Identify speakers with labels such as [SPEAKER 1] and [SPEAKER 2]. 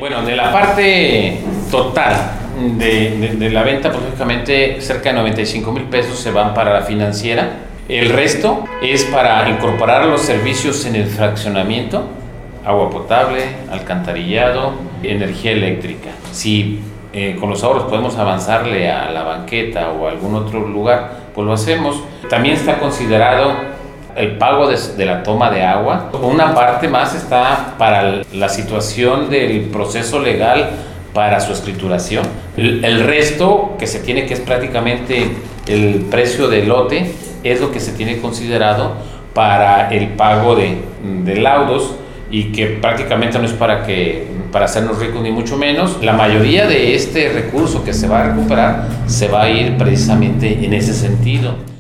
[SPEAKER 1] Bueno, de la parte total de la venta, pues lógicamente cerca de 95,000 pesos se van para la financiera. El resto es para incorporar los servicios en el fraccionamiento, agua potable, alcantarillado, energía eléctrica. Si con los ahorros podemos avanzarle a la banqueta o a algún otro lugar, pues lo hacemos. También está considerado el pago de la toma de agua. Una parte más está para la situación del proceso legal para su escrituración. El resto que se tiene, que es prácticamente el precio del lote, es lo que se tiene considerado para el pago de laudos, y que prácticamente no es para hacernos ricos ni mucho menos. La mayoría de este recurso que se va a recuperar se va a ir precisamente en ese sentido.